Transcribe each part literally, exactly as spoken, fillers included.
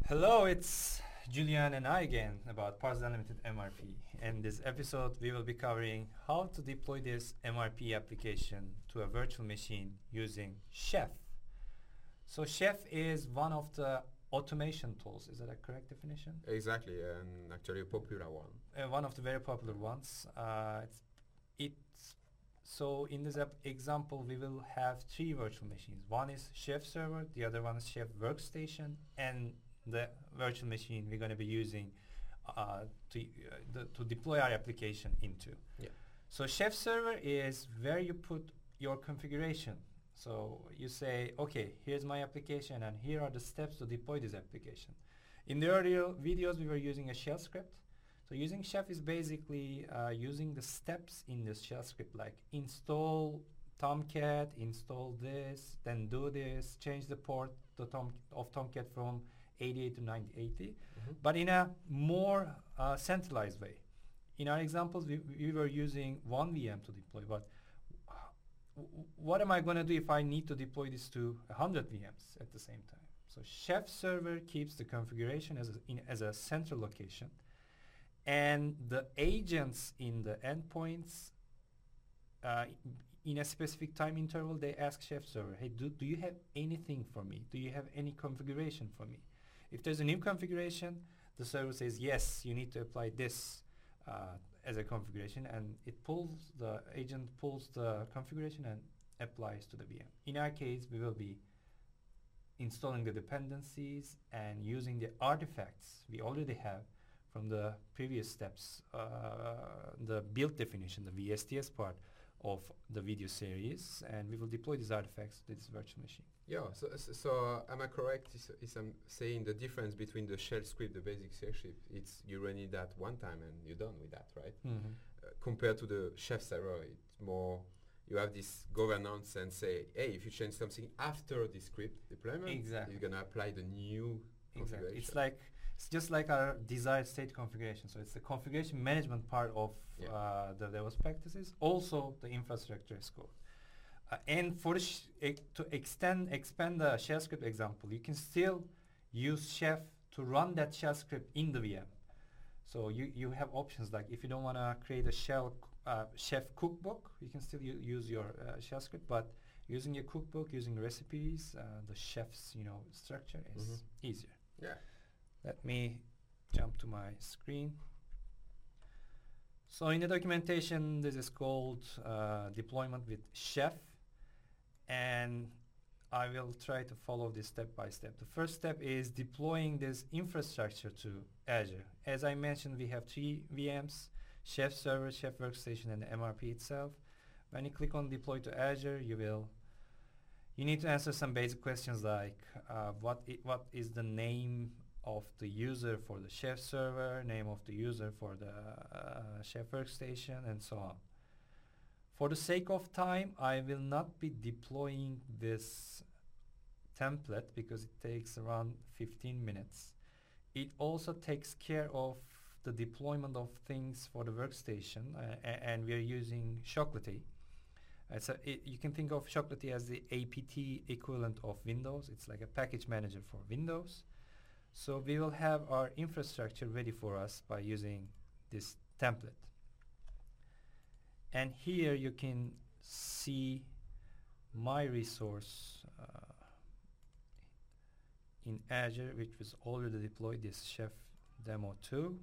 Hello, it's Julian and I again about Parse Unlimited M R P. In this episode, we will be covering how to deploy this M R P application to a virtual machine using Chef. So Chef is one of the automation tools. Is that a correct definition? Exactly, and actually a popular one. Uh, one of the very popular ones. Uh, it's, it's so in this ep- example, we will have three virtual machines. One is Chef server, the other one is Chef workstation, and the virtual machine we're going to be using uh, to uh, the, to deploy our application into. Yeah. So Chef server is where you put your configuration. So you say, okay, here's my application, and here are the steps to deploy this application. In the earlier videos, we were using a shell script. So using Chef is basically uh, using the steps in this shell script, like install Tomcat, install this, then do this, change the port to Tom of Tomcat from eighty-eight to ninety eighty, Mm-hmm. but in a more uh, centralized way. In our examples, we, we were using one V M to deploy, but w- what am I going to do if I need to deploy this to one hundred V Ms at the same time? So Chef server keeps the configuration as a, in, as a central location, and the agents in the endpoints, uh, in a specific time interval, they ask Chef server, hey, do, do you have anything for me? Do you have any configuration for me? If there's a new configuration, the server says, yes, you need to apply this uh, as a configuration, and it pulls, the agent pulls the configuration and applies to the V M. In our case, we will be installing the dependencies and using the artifacts we already have from the previous steps, uh, the build definition, the V S T S part of the video series, and we will deploy these artifacts to this virtual machine. Yeah, so, so, so uh, am I correct is, is I'm saying the difference between the shell script, the basic shell script, it's you run it that one time and you're done with that, right? Mm-hmm. Uh, compared to the Chef server, it's more, you have this governance and say, hey, if you change something after the script deployment, Exactly. you're going to apply the new Exactly. configuration. It's like it's just like our desired state configuration. So it's the configuration management part of Yeah. uh, the DevOps practices, also the infrastructure as code. Uh, and for the sh- e- to extend expand the shell script example, you can still use Chef to run that shell script in the V M. So you, you have options like if you don't want to create a shell c- uh, Chef cookbook, you can still u- use your uh, shell script, but using your cookbook, using recipes, uh, the chef's you know structure is Mhm. easier. Yeah. Let me jump to my screen. So in the documentation, this is called uh, deployment with Chef, and I will try to follow this step by step. The first step is deploying this infrastructure to Azure. As I mentioned, we have three V Ms, Chef server, Chef workstation, and the M R P itself. When you click on deploy to Azure, you will you need to answer some basic questions like uh, what I- what is the name of the user for the Chef server, name of the user for the uh, Chef workstation, and so on. For the sake of time, I will not be deploying this template because it takes around fifteen minutes. It also takes care of the deployment of things for the workstation, uh, a- and we are using Chocolatey. Uh, so it, you can think of Chocolatey as the A P T equivalent of Windows. It's like a package manager for Windows. So we will have our infrastructure ready for us by using this template. And here you can see my resource uh, in Azure, which was already deployed, this Chef Demo two.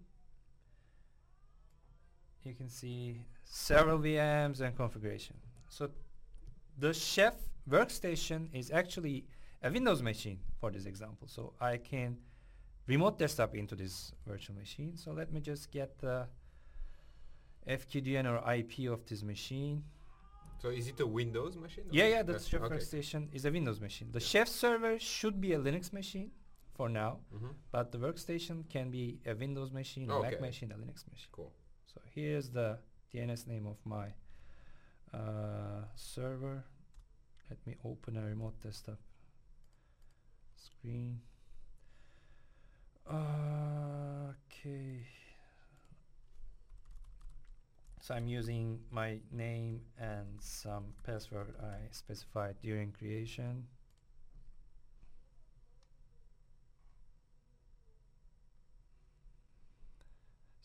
You can see several V Ms and configuration. So the Chef workstation is actually a Windows machine for this example. So I can remote desktop into this virtual machine. So let me just get the F Q D N or I P of this machine. So is it a Windows machine? or- Yeah, yeah, the Chef okay. workstation is a Windows machine. The Yeah. Chef server should be a Linux machine for now, Mhm. but the workstation can be a Windows machine, a Okay. Mac machine, a Linux machine. Cool. So here's the D N S name of my uh, server. Let me open a remote desktop screen. Okay. So I'm using my name and some password I specified during creation.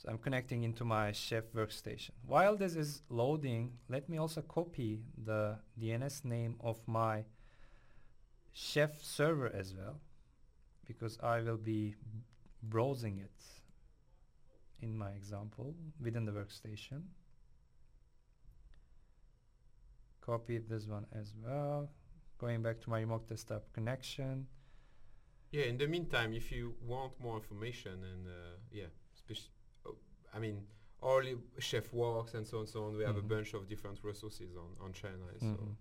So I'm connecting into my Chef workstation. While this is loading, let me also copy the D N S name of my Chef server as well, because I will be browsing it in my example within the workstation. Copy this one as well. Going back to my remote desktop connection. Yeah, in the meantime, if you want more information and uh, yeah, speci- oh, I mean, all i- Chef Works and so on so on, we have Mhm. a bunch of different resources on, on China. So Mhm.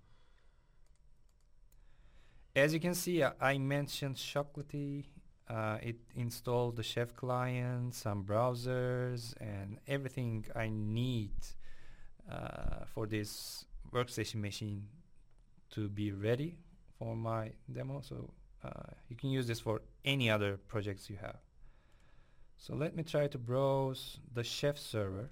As you can see, uh, I mentioned Chocolatey. Uh, it installed the Chef client, some browsers, and everything I need uh, for this workstation machine to be ready for my demo. So uh, you can use this for any other projects you have. So let me try to browse the Chef server.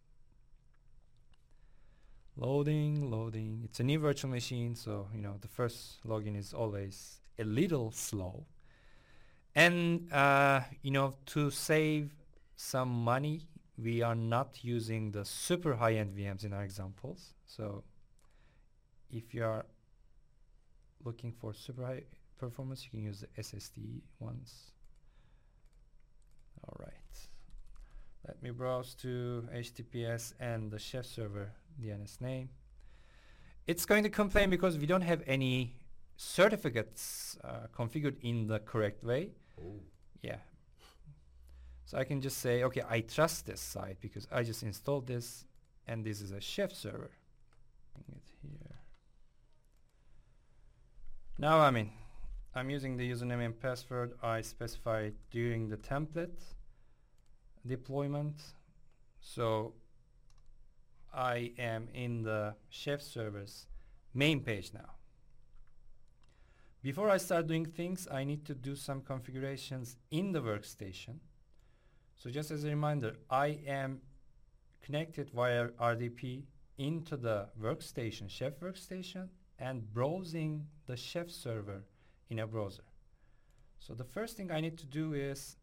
Loading, loading. It's a new virtual machine, so you know the first login is always a little slow. And uh, you know, to save some money, we are not using the super high-end V Ms in our examples. So if you are looking for super high performance, you can use the S S D ones. All right. Let me browse to H T T P S and the Chef server D N S name. It's going to complain because we don't have any certificates uh, configured in the correct way. oh. Yeah. So I can just say, okay, I trust this site because I just installed this, and this is a Chef server. Bring it here. Now I'm in. I'm using the username and password I specified during the template deployment. So I am in the Chef server's main page now. Before I start doing things, I need to do some configurations in the workstation. So just as a reminder, I am connected via R D P into the workstation, Chef workstation, and browsing the Chef server in a browser. So the first thing I need to do is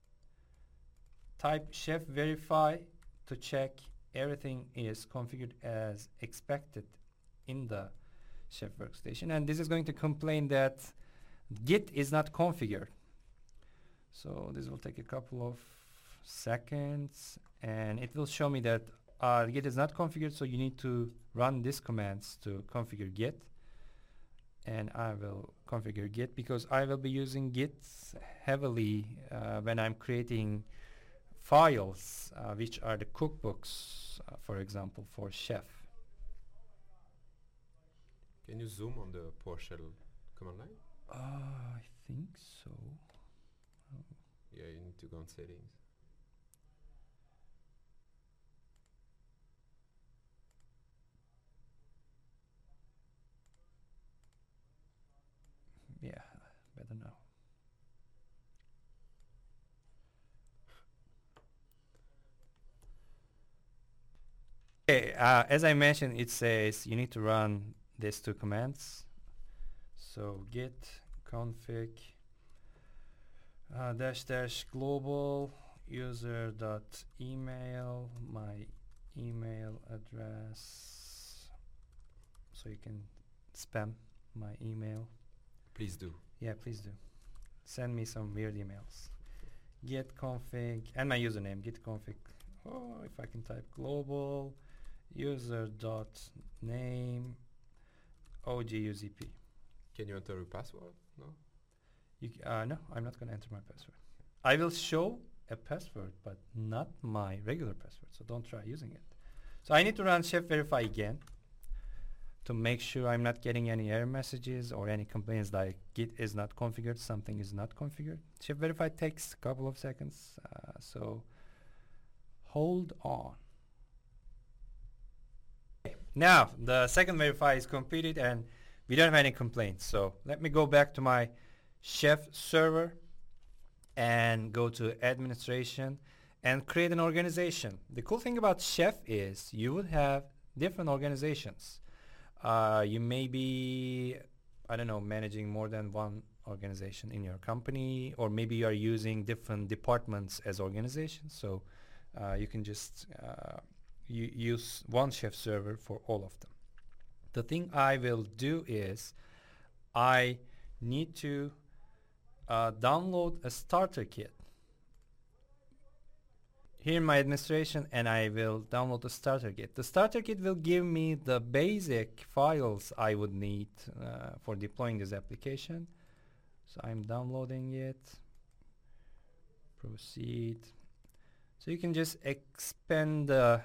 type chef verify to check everything is configured as expected in the Chef workstation, and this is going to complain that Git is not configured. So this will take a couple of seconds, and it will show me that uh, Git is not configured, so you need to run these commands to configure Git. And I will configure Git because I will be using Git heavily uh, when I'm creating files, uh, which are the cookbooks, uh, for example, for Chef. Can you zoom on the PowerShell command line? Uh, I think so. Yeah, you need to go on settings. Yeah, better now. Okay, uh, as I mentioned, it says you need to run these two commands. So git config uh, dash dash global user dot email, my email address, so you can spam my email. Please do. Yeah, please do. Send me some weird emails. Git config and my username git config. Oh, if I can type global user dot name O G U Z P. Can you enter a password? No? You c- uh, no, I'm not going to enter my password. I will show a password, but not my regular password, so don't try using it. So I need to run chef verify again to make sure I'm not getting any error messages or any complaints like Git is not configured, something is not configured. Chef verify takes a couple of seconds, uh, so hold on. Okay, now the second verify is completed and we don't have any complaints. So let me go back to my Chef server and go to administration and create an organization. The cool thing about Chef is you would have different organizations. Uh, you may be, I don't know, managing more than one organization in your company, or maybe you are using different departments as organizations. So uh, you can just uh, u- use one Chef server for all of them. The thing I will do is I need to uh, download a starter kit here in my administration, and I will download the starter kit. The starter kit will give me the basic files I would need uh, for deploying this application. So I'm downloading it. Proceed. So you can just expand the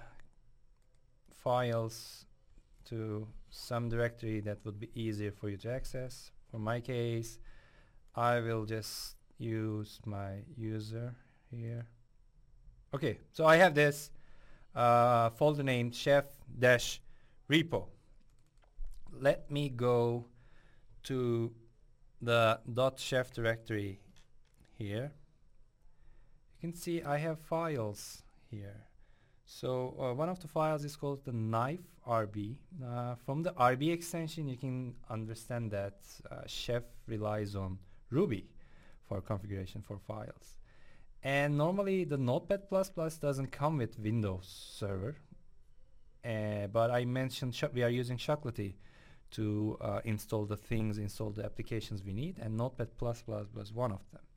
files to some directory that would be easier for you to access. For my case, I will just use my user here. Okay, so I have this uh, folder named chef-repo. Let me go to the .chef directory here. You can see I have files here. So uh, one of the files is called the knife R B. Uh, from the R B extension, you can understand that uh, Chef relies on Ruby for configuration for files. And normally the Notepad plus plus doesn't come with Windows Server, uh, but I mentioned sh we are using Chocolatey to uh, install the things, install the applications we need, and Notepad plus plus was one of them.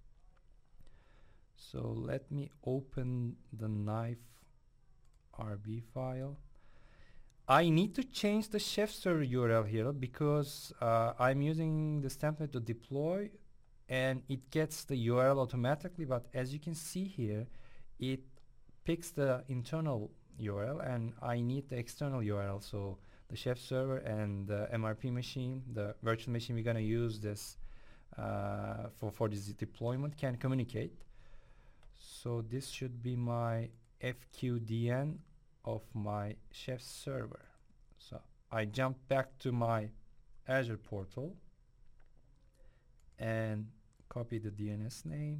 So let me open the knife R B file. I need to change the Chef server U R L here because uh, I'm using this template to deploy, and it gets the U R L automatically, but as you can see here, it picks the internal U R L and I need the external U R L. So the Chef server and the M R P machine, the virtual machine we're gonna use this uh, for, for this deployment, can communicate. So this should be my F Q D N of my Chef server. So I jump back to my Azure portal and copy the D N S name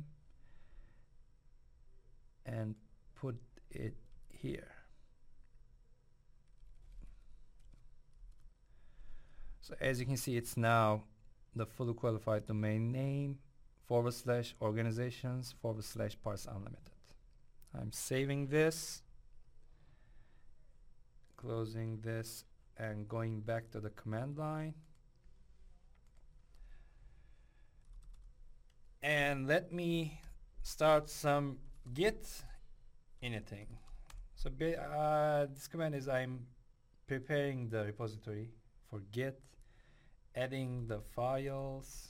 and put it here. So as you can see, it's now the fully qualified domain name forward slash organizations forward slash parse unlimited. I'm saving this, closing this, and going back to the command line. And let me start some git initting. So uh, this command is I'm preparing the repository for git, adding the files,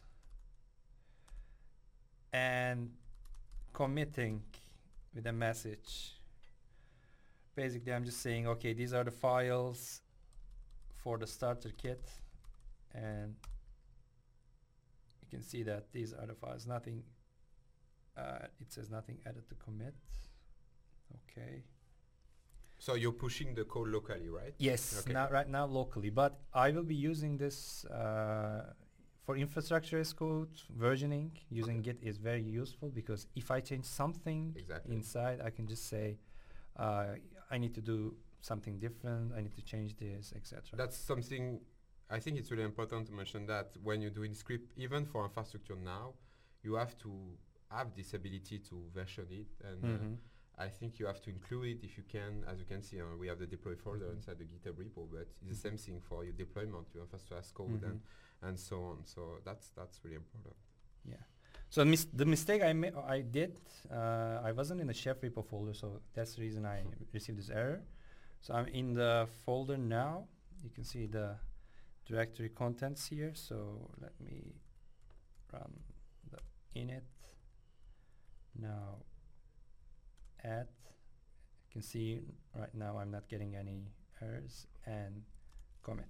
and committing with a message. Basically, I'm just saying, okay, these are the files for the starter kit, and you can see that these are the files. Nothing, uh, it says nothing added to commit. Okay. So you're pushing the code locally, right? Yes, okay. now, right now locally, but I will be using this uh, for infrastructure as code. Versioning using Okay. Git is very useful because if I change something Exactly. inside, I can just say, uh, I need to do something different, I need to change this, et cetera. That's something, I think it's really important to mention that when you're doing script, even for infrastructure now, you have to have this ability to version it, and mm-hmm. uh, I think you have to include it if you can. As you can see, uh, we have the deploy folder mm-hmm. inside the GitHub repo, but it's mm-hmm. the same thing for your deployment, your infrastructure as code, mm-hmm. and, and so on. So that's that's really important. Yeah. So mis the mistake I ma I did, uh, I wasn't in the Chef repo folder, so that's the reason I received this error. So I'm in the folder now. You can see the directory contents here. So let me run the init. Now add. You can see right now I'm not getting any errors, and commit.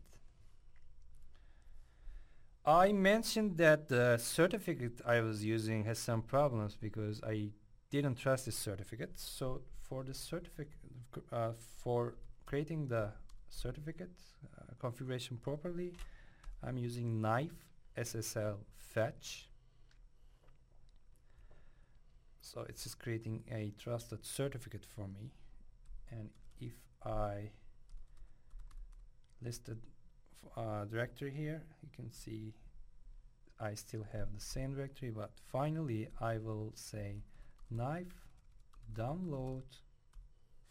I mentioned that the certificate I was using has some problems because I didn't trust this certificate. So for the certificate, uh, for creating the certificate uh, configuration properly, I'm using knife S S L fetch. So it's just creating a trusted certificate for me. And if I listed Uh, directory here, you can see I still have the same directory, but finally I will say knife download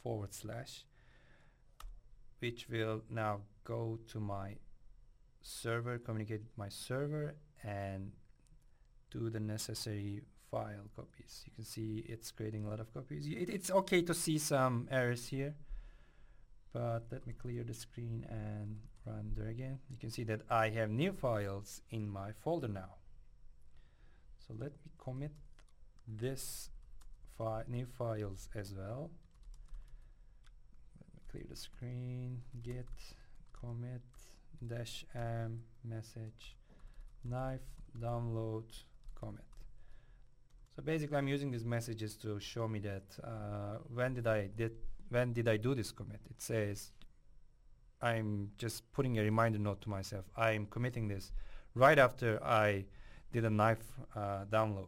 forward slash, which will now go to my server, communicate with my server, and do the necessary file copies. You can see it's creating a lot of copies. It, it's okay to see some errors here, but let me clear the screen and run there again. You can see that I have new files in my folder now. So let me commit this fi new files as well. Let me clear the screen, git commit dash m message knife download commit. So basically I'm using these messages to show me that uh, when did I did when did I do this commit. It says I'm just putting a reminder note to myself. I'm committing this right after I did a knife uh, download.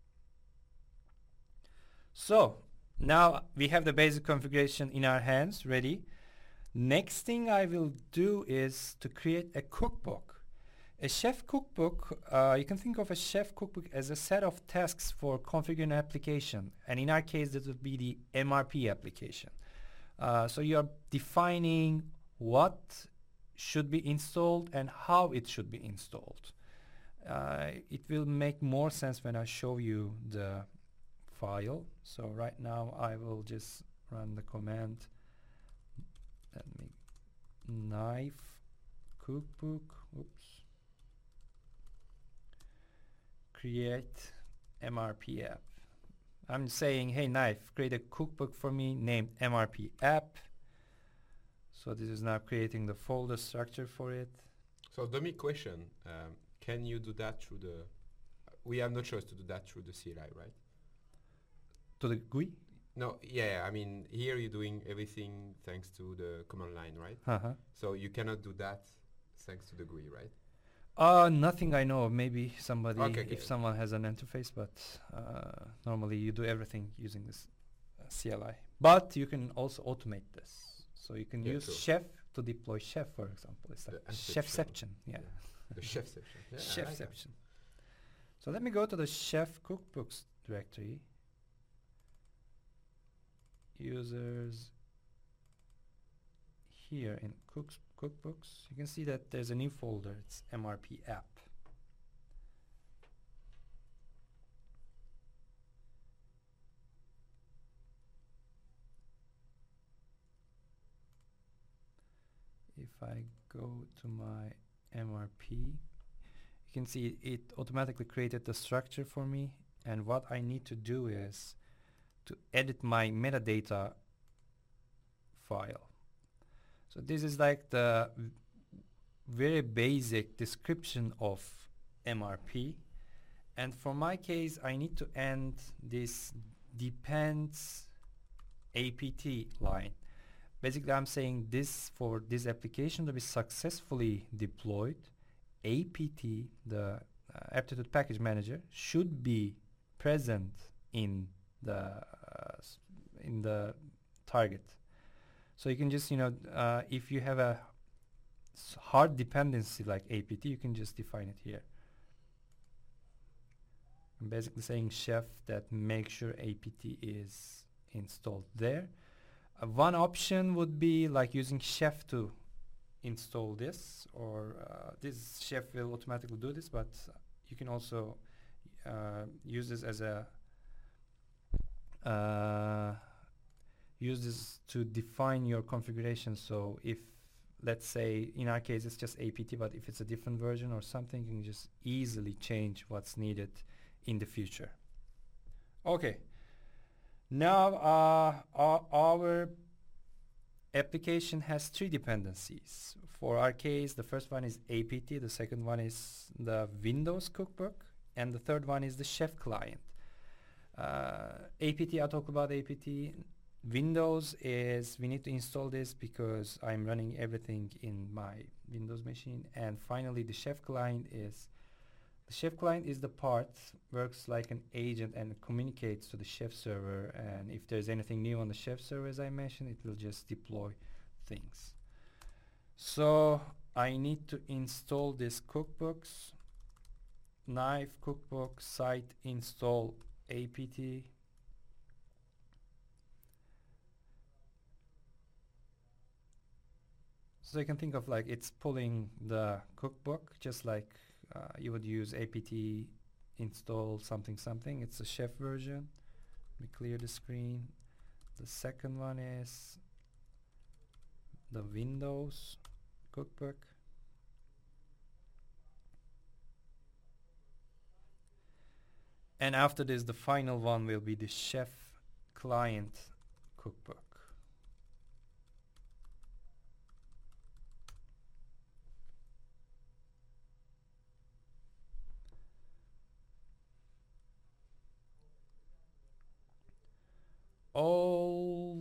So now we have the basic configuration in our hands ready. Next thing I will do is to create a cookbook. A chef cookbook, uh, you can think of a chef cookbook as a set of tasks for configuring an application, and in our case that would be the M R P application. Uh, so you are defining what should be installed and how it should be installed. Uh, it will make more sense when I show you the file. So right now I will just run the command, let me knife cookbook, oops, create M R P app. I'm saying, hey knife, create a cookbook for me named M R P app. So this is now creating the folder structure for it. So dummy question, um, can you do that through the, we have no choice to do that through the C L I, right? To the G U I? No, yeah, I mean, here you're doing everything thanks to the command line, right? Uh-huh. So you cannot do that thanks to the G U I, right? Uh, nothing I know of. Maybe somebody, Okay, okay. if someone has an interface, but uh, normally you do everything using this uh, C L I. But you can also automate this. So you can Yeah, use true. Chef to deploy Chef, for example. It's like The Chefception. Yeah. Yeah. The chef section. Yeah, I like that. Chefception. So let me go to the Chef cookbooks directory. Users here in cooks cookbooks, you can see that there's a new folder. It's M R P app. If I go to my M R P, you can see it automatically created the structure for me, and what I need to do is to edit my metadata file. So this is like the v very basic description of M R P, and for my case I need to end this depends apt line. Basically I'm saying this, for this application to be successfully deployed, apt, the uh, aptitude package manager, should be present in the uh, in the target. So you can just, you know, uh, if you have a s hard dependency like apt, you can just define it here. I'm basically saying chef that make sure apt is installed there. Uh, one option would be like using chef to install this, or uh, this chef will automatically do this, but you can also uh, use this as a uh, use this to define your configuration. So if, let's say in our case it's just apt, but if it's a different version or something, you can just easily change what's needed in the future. Okay, now uh, our, our application has three dependencies. For our case, the first one is apt, the second one is the Windows cookbook, and the third one is the chef client. Uh, apt, I'll talk about apt. Windows is, we need to install this because I'm running everything in my Windows machine. And finally the chef client is, the chef client is the part, works like an agent and communicates to the chef server, and if there's anything new on the chef server, as I mentioned, it will just deploy things. So I need to install this cookbooks, knife cookbook site install apt. So you can think of like it's pulling the cookbook, just like uh, you would use apt install something something. It's a chef version. Let me clear the screen. The second one is the Windows cookbook. And after this, the final one will be the chef client cookbook. All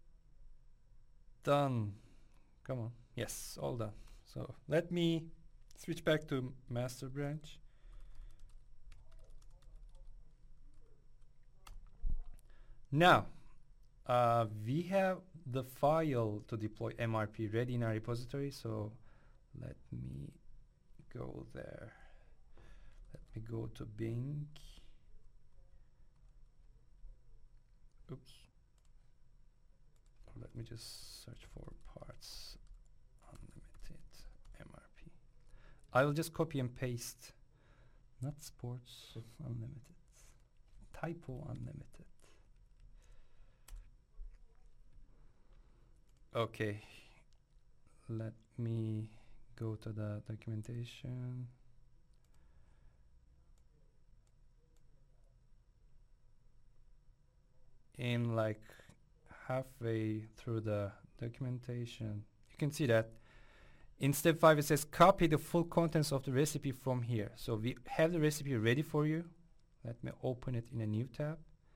done. Come on. Yes, all done. So let me switch back to master branch. Now, uh, we have the file to deploy M R P ready in our repository. So let me go there. Let me go to Bing. Oops. Let me just search for parts unlimited M R P. I will just copy and paste, not sports unlimited, typo unlimited. Okay, let me go to the documentation. In like halfway through the documentation, you can see that in step five it says copy the full contents of the recipe from here. So we have the recipe ready for you. Let me open it in a new tab.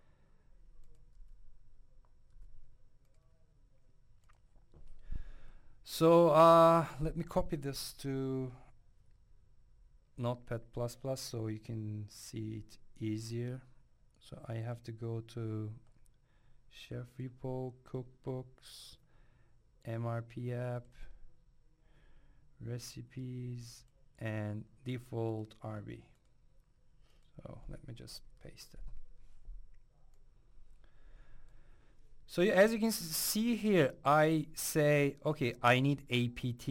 So uh, let me copy this to Notepad plus plus so you can see it easier. So I have to go to Chef repo, cookbooks, M R P app, recipes, and default R B. So let me just paste it. So y- as you can s- see here, I say, okay, I need apt.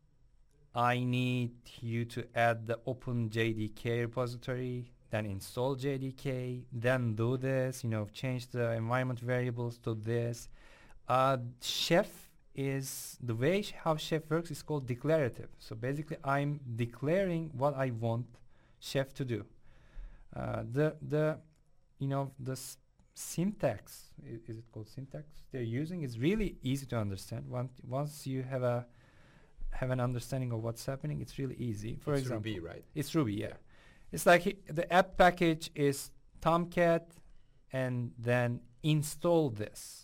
I need you to add the open J D K repository, then install J D K, then do this, you know, change the environment variables to this. Uh, Chef is, the way sh- how Chef works is called declarative. So basically I'm declaring what I want Chef to do. Uh, the, the, you know, the s- syntax, i- is it called syntax they're using is really easy to understand. Once, once you have a, have an understanding of what's happening, it's really easy. For It's example, Ruby, right? it's Ruby, yeah. Yeah. It's like he, the app package is Tomcat, and then install this.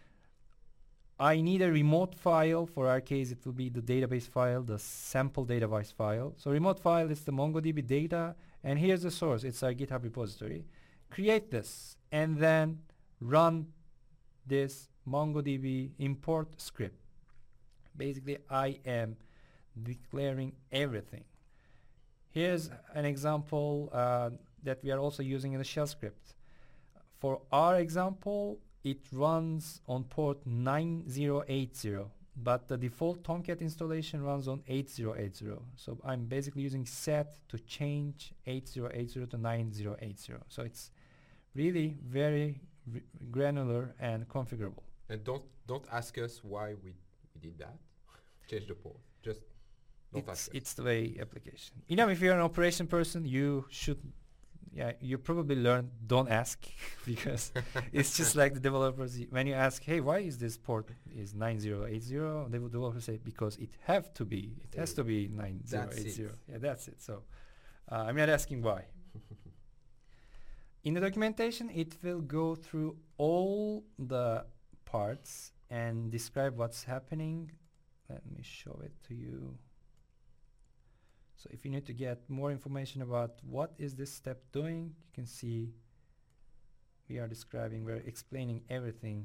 I need a remote file. For our case, it will be the database file, the sample database file. So remote file is the MongoDB data, and here's the source. It's our GitHub repository. Create this, and then run this MongoDB import script. Basically, I am declaring everything. Here's an example uh, that we are also using in the shell script. For our example, it runs on port nine zero eight zero, but the default Tomcat installation runs on eight zero eight zero. So I'm basically using set to change eight zero eight zero to nine zero eight zero. So it's really very r- granular and configurable. And don't don't ask us why we, we did that. Change the port. Just don't It's, ask us. it's the way application. You know, if you're an operation person, you should, yeah, you probably learn don't ask because it's just like the developers. y- When you ask, hey, why is this port is nine zero eight zero? They will developers say because it have to be. It has Uh, to be nine zero that's eight it. zero. Yeah, that's it. So uh, I'm not asking why. In the documentation, it will go through all the parts and describe what's happening. Let me show it to you. So if you need to get more information about what is this step doing, you can see we are describing, we're explaining everything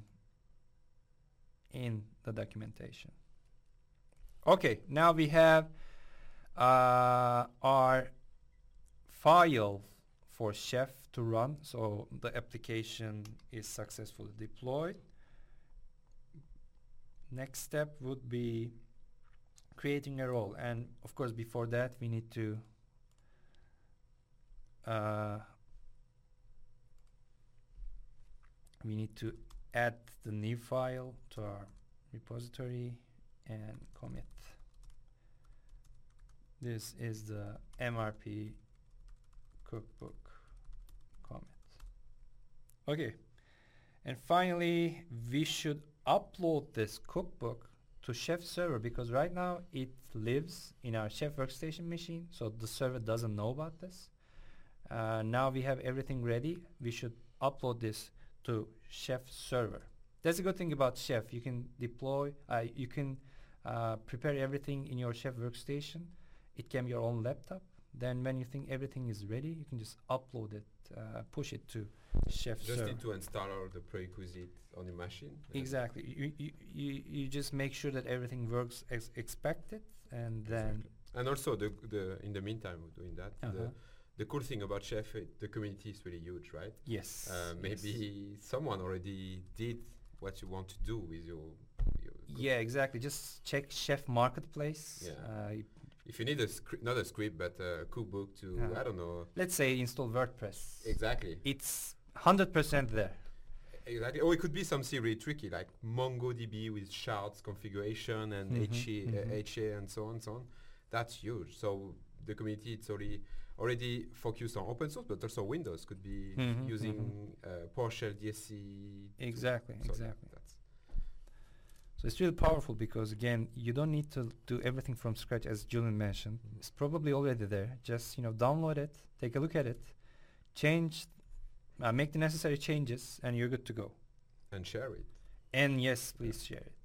in the documentation. Okay, now we have uh, our file for Chef to run. So the application is successfully deployed. Next step would be creating a role, and of course before that we need to uh, we need to add the new file to our repository and commit. This is the M R P cookbook commit. Okay, and finally we should upload this cookbook to Chef server, because right now it lives in our Chef workstation machine, so the server doesn't know about this. Uh, now we have everything ready. We should upload this to Chef server. That's a good thing about Chef. You can deploy, uh, you can uh, prepare everything in your Chef workstation. It can be your own laptop. Then when you think everything is ready, you can just upload it, uh, push it to Chef Just server. need to install all the prerequisite on your machine. Exactly. You, you, you, you just make sure that everything works as expected, and then Exactly. And also, the the in the meantime of doing that, uh-huh. the the cool thing about Chef, it, the community is really huge, right? yes, Uh, maybe yes. someone already did what you want to do with your. your cook- Yeah, exactly. Just check Chef Marketplace. Yeah. Uh, y- If you need a scri- not a script but a cookbook to, Uh-huh. I don't know. let's say install WordPress. Exactly. It's one hundred percent there. Exactly. Or it could be something really tricky, like MongoDB with shards configuration and Mhm, H A, mhm. uh, H A and so on and so on. That's huge. So the community it's already already focused on open source, but also Windows could be Mhm, using uh, PowerShell D S C. to- Exactly, so exactly. That's So it's really powerful, because again, you don't need to do everything from scratch, as Julian mentioned. Mhm. It's probably already there. Just, you know, download it, take a look at it, change, uh, make the necessary changes, and you're good to go. and share it. And yes, please share it.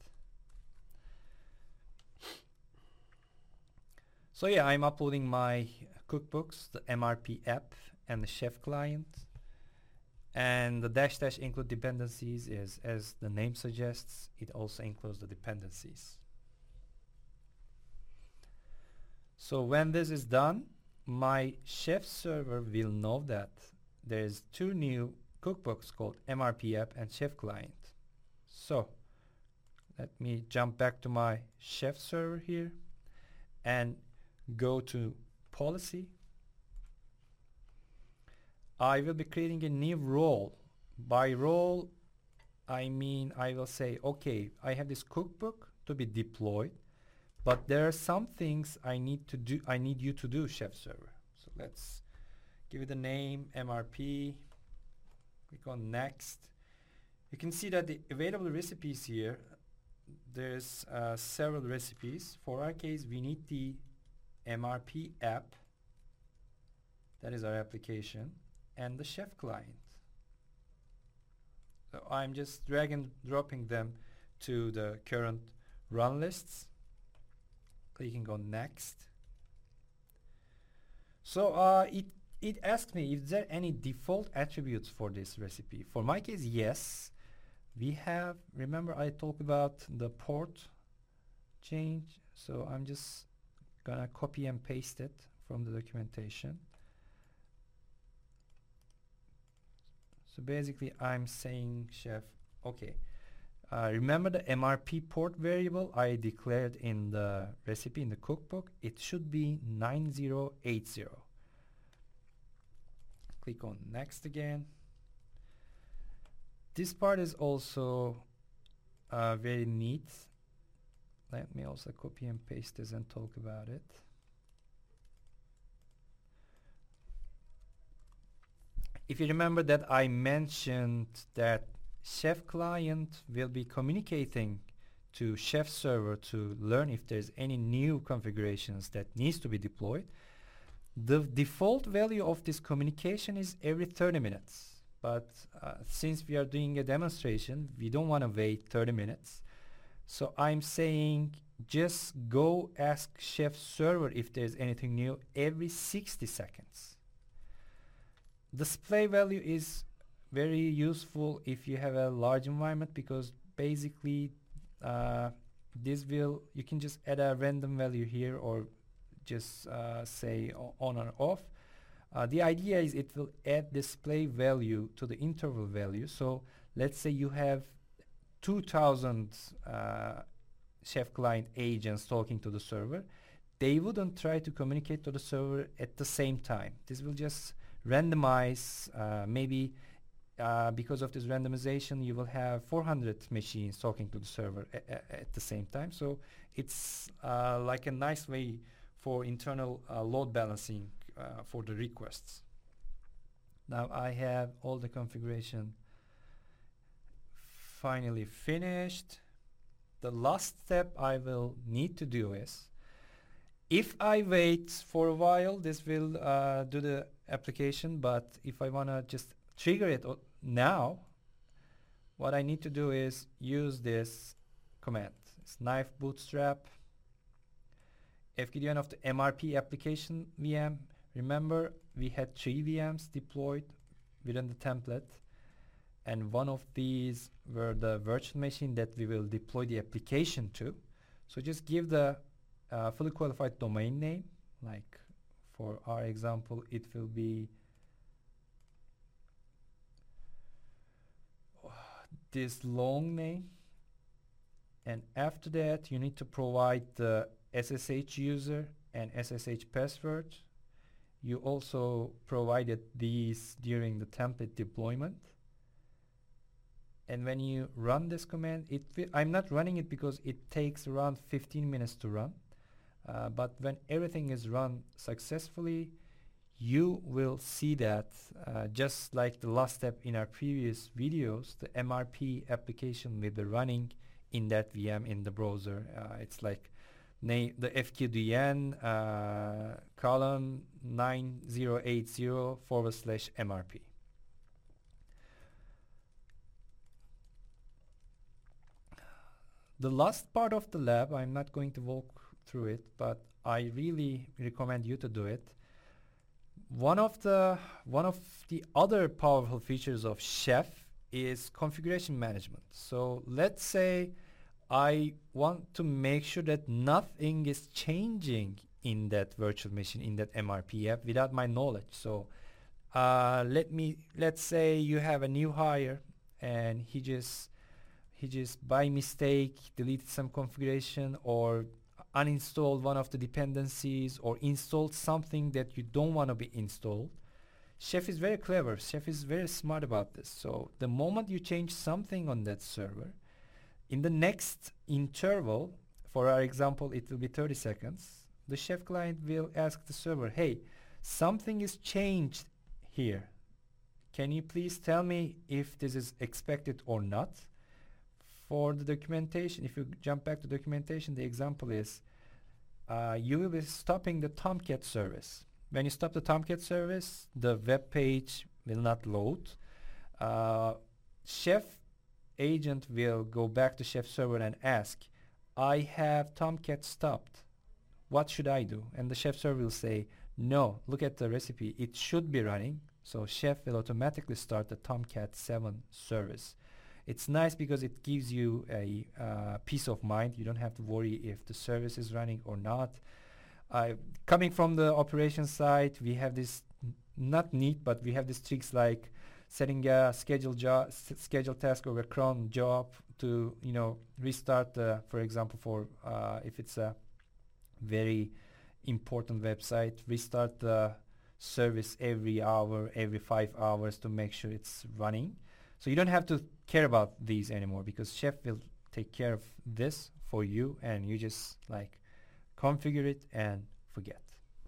So yeah, I'm uploading my cookbooks, the M R P app and the Chef client. And the dash dash include dependencies is, as the name suggests, it also includes the dependencies. So when this is done, my Chef server will know that there's two new cookbooks called M R P app and Chef client. So let me jump back to my Chef server here and go to policy. I will be creating a new role. By role, I mean I will say, okay, I have this cookbook to be deployed, but there are some things I need to do. I need you to do, Chef server. So let's give it a name, M R P. Click on next. You can see that the available recipes here, there's uh, several recipes. For our case, we need the M R P app. That is our application, and the Chef client. So I'm just drag and dropping them to the current run lists. Clicking on next. So uh, it it asked me, is there any default attributes for this recipe? For my case, yes. We have, remember I talked about the port change, so I'm just gonna copy and paste it from the documentation. So basically I'm saying, Chef, okay, uh, remember the M R P port variable I declared in the recipe in the cookbook? It should be nine zero eight zero. Click on next again. This part is also uh, very neat. Let me also copy and paste this and talk about it. If you remember that I mentioned that Chef client will be communicating to Chef server to learn if there's any new configurations that needs to be deployed. The default value of this communication is every thirty minutes. But uh, since we are doing a demonstration, we don't want to wait thirty minutes. So I'm saying just go ask Chef server if there's anything new every sixty seconds. Display value is very useful if you have a large environment, because basically uh, this will, you can just add a random value here or just uh, say on or off. Uh, the idea is it will add display value to the interval value. So let's say you have two thousand uh, Chef client agents talking to the server, they wouldn't try to communicate to the server at the same time. This will just randomize, uh, maybe uh, because of this randomization, you will have four hundred machines talking to the server a- a- at the same time. So it's uh, like a nice way for internal uh, load balancing uh, for the requests. Now I have all the configuration finally finished. The last step I will need to do is, if I wait for a while, this will uh, do the application, but if I want to just trigger it o- now, what I need to do is use this command. It's knife bootstrap fkdn of the M R P application V M. Remember, we had three V Ms deployed within the template, and one of these were the virtual machine that we will deploy the application to. So just give the uh, fully qualified domain name, like for our example, it will be this long name, and after that you need to provide the S S H user and S S H password. You also provided these during the template deployment. And when you run this command, it wi- I'm not running it because it takes around fifteen minutes to run. Uh, but when everything is run successfully, you will see that uh, just like the last step in our previous videos, the M R P application will be running in that V M in the browser. Uh, it's like na- the F Q D N uh, column nine zero eight zero forward slash M R P. The last part of the lab, I'm not going to walk through it, but I really recommend you to do it. One of the one of the other powerful features of Chef is configuration management. So let's say I want to make sure that nothing is changing in that virtual machine, in that M R P app without my knowledge. So uh, let me let's say you have a new hire and he just he just by mistake deleted some configuration or uninstalled one of the dependencies or installed something that you don't want to be installed. Chef is very clever. Chef is very smart about this. So the moment you change something on that server, in the next interval, for our example, it will be thirty seconds, the Chef client will ask the server, hey, something is changed here. Can you please tell me if this is expected or not? For the documentation, if you jump back to documentation, the example is uh, you will be stopping the Tomcat service. When you stop the Tomcat service, the web page will not load. Uh, Chef agent will go back to Chef server and ask, I have Tomcat stopped. What should I do? And the Chef server will say, no, look at the recipe. It should be running. So Chef will automatically start the Tomcat seven service. It's nice because it gives you a uh, peace of mind. You don't have to worry if the service is running or not. Uh, coming from the operations side, we have this n- not neat, but we have these tricks like setting a schedule job, s- schedule task or a cron job to you know restart. Uh, for example, for uh, if it's a very important website, restart the service every hour, every five hours to make sure it's running. So you don't have to care about these anymore because Chef will take care of this for you, and you just like configure it and forget.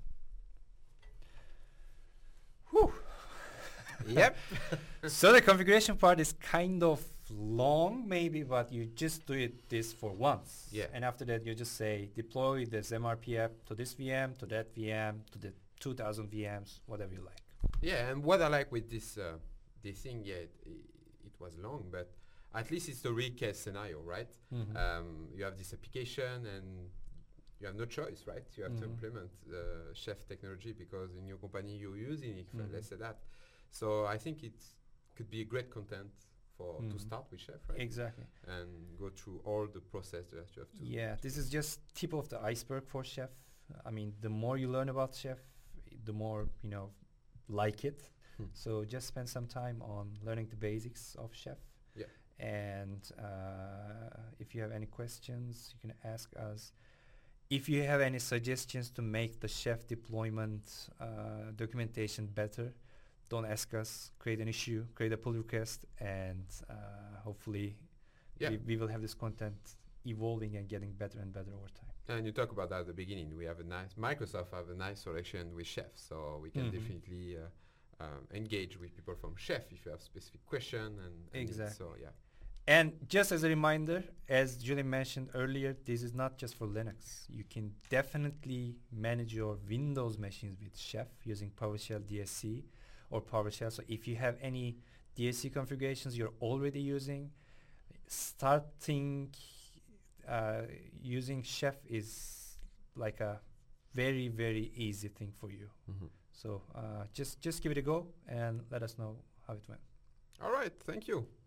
Whew. Yep. So the configuration part is kind of long maybe, but you just do it this for once. Yeah. And after that you just say deploy this M R P app to this V M, to that V M, to the two thousand V Ms, whatever you like. Yeah, and what I like with this uh, this thing, yeah, it, it was long, but at least it's the real case scenario, right? Mhm. Um, you have this application and you have no choice, right? You have to Mhm. implement the Chef technology because in your company you're using it. Mhm. Let's say that. So I think it could be great content for to Mhm. start with Chef, right? Exactly. And go through all the process that you have to. Yeah, this is just tip of the iceberg for Chef. I mean, the more you learn about Chef, the more you know like it. Hmm. So just spend some time on learning the basics of Chef. Yeah. And uh, if you have any questions, you can ask us. If you have any suggestions to make the Chef deployment uh, documentation better, don't ask us. Create an issue, create a pull request, and uh, hopefully Yeah. we, we will have this content evolving and getting better and better over time. And you talk about that at the beginning. We have a nice Microsoft have a nice selection with Chef, so we can Mhm. definitely uh, um, engage with people from Chef if you have specific question and, and needs. Exactly. So yeah. And just as a reminder, as Julie mentioned earlier, this is not just for Linux. You can definitely manage your Windows machines with Chef using PowerShell D S C or PowerShell. So if you have any D S C configurations you're already using, starting uh, using Chef is like a very, very easy thing for you. Mm-hmm. So uh, just, just give it a go and let us know how it went. All right. Thank you.